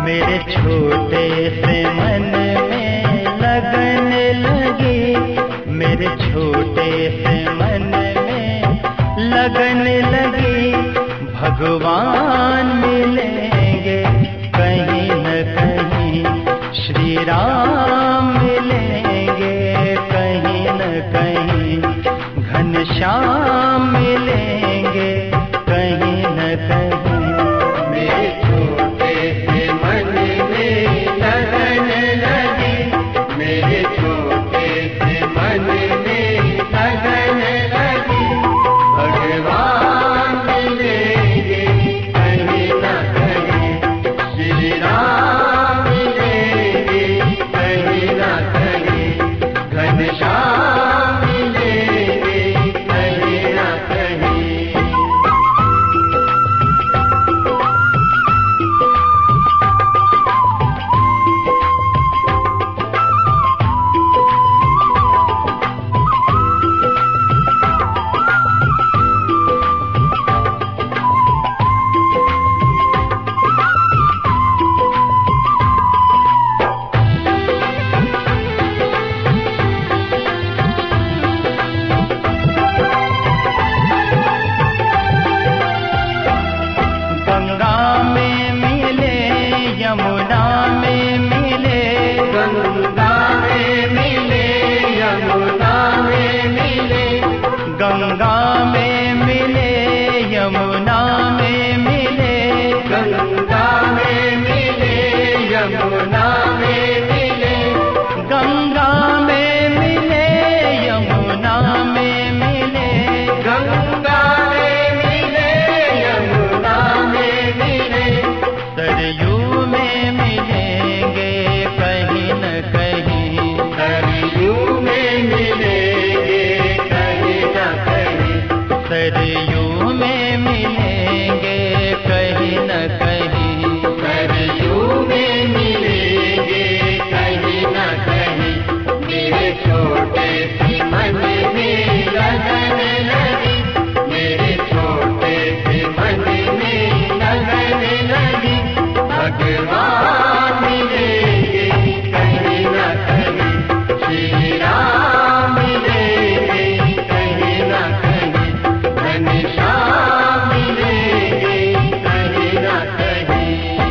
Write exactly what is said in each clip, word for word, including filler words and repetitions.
मेरे छोटे से मन में लगन लगी, मेरे छोटे से मन में लगन लगी। भगवान मिलेंगे कहीं न कहीं, श्री राम मिलेंगे कहीं न कहीं, घनश्याम मिलेंगे कहीं न कहीं। मेरे छोटे से मन में लगन लगी, मेरे छोटे से मन में लगन लगी। भगवान मिलेंगे कहीं न कहीं, श्री राम मिलेंगे कहीं न कहीं, घनश्याम मिलेंगे कहीं न कहीं। यमुना में मिले, गंगा में मिले, यमुना में मिले, गंगा में मिले, यमुना में मिले, गंगा में मिले, यमुना में मिले, गंगा में मिले, यमुना में मिले, गंगा में मिले, यमुना में मिले। सरयू में मिलेंगे कहीं न कहीं, सरयू में मिलेंगे कहीं न कहीं, सरयू में मिलेंगे कहीं न कहीं, सरयू में मिलेंगे कहीं न कहीं। मेरे छोटे से मन में लगन लगी, मेरे छोटे से मन में लगन लगी। भगवान मिलेंगे कहीं न कहीं, श्री राम मिलेंगे कहीं न कहीं, घनश्याम मिलेंगे कहीं न कहीं।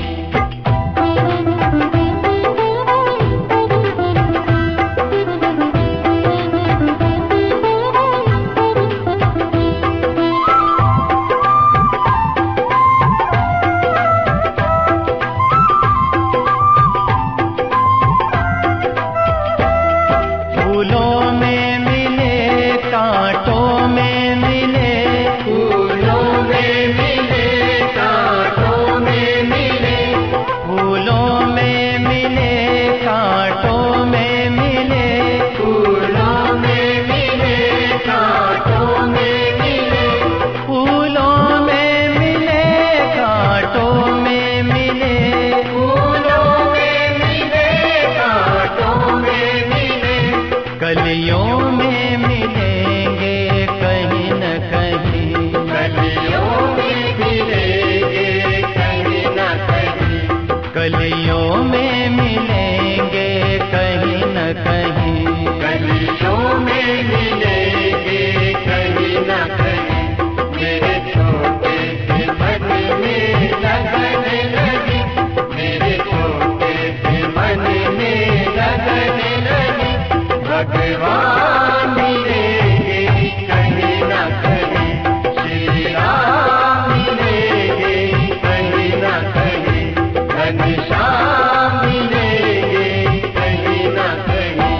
फूलों में मिले, कांटों में मिले, फूलों में मिले, कांटों में मिले, फूलों में मिले, कांटों में मिले, फूलों में मिले, कांटों में मिले, फूलों में मिले, कांटों में मिले, फूलों में मिले, कांटों में मिले। कलियों में मिलेंगे कहीं न कहीं, कलियों में मिलेंगे कहीं न कहीं, कलियों में मिलेंगे कहीं न कहीं, कलियों में मिलेंगे कहीं न कहीं। मेरे छोटे से मन में लगन लगी, मेरे छोटे से मन में लगन लगी। भगवान मिलेंगे कहीं न कहीं, श्री राम मिलेंगे कहीं न कहीं, घनश्याम मिलेंगे कहीं न कहीं।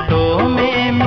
बातों में